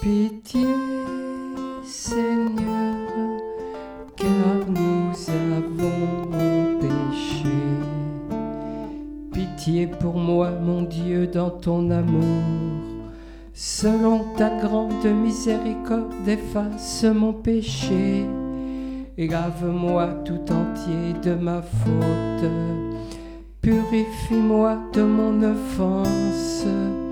Pitié, Seigneur, car nous avons péché. Pitié pour moi, mon Dieu, dans ton amour. Selon ta grande miséricorde, efface mon péché. Lave-moi tout entier de ma faute. Purifie-moi de mon offense.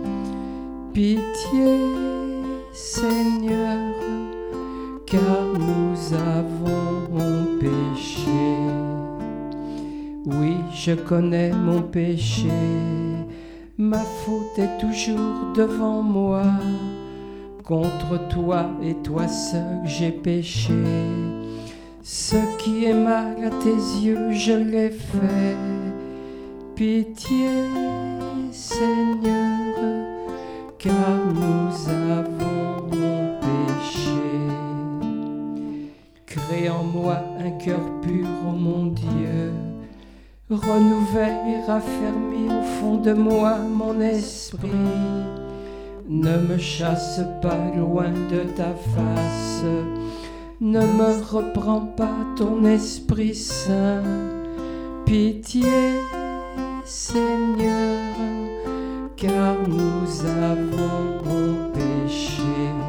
Pitié, Seigneur, car nous avons péché. Oui, je connais mon péché. Ma faute est toujours devant moi. Contre toi et toi seul j'ai péché. Ce qui est mal à tes yeux, je l'ai fait. Pitié, Seigneur, car nous avons péché. Crée en moi un cœur pur, ô mon Dieu. Renouvelle et raffermis au fond de moi mon esprit. Ne me chasse pas loin de ta face. Ne me reprends pas ton Esprit Saint. Pitié, Seigneur, car nous avons péché.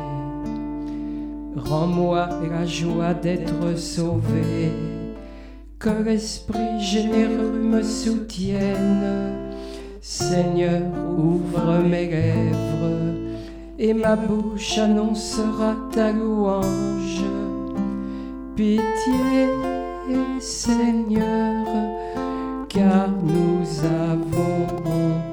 Rends-moi la joie d'être sauvé. Que l'Esprit généreux me soutienne. Seigneur, ouvre mes lèvres, et ma bouche annoncera ta louange. Pitié, Seigneur, car nous avons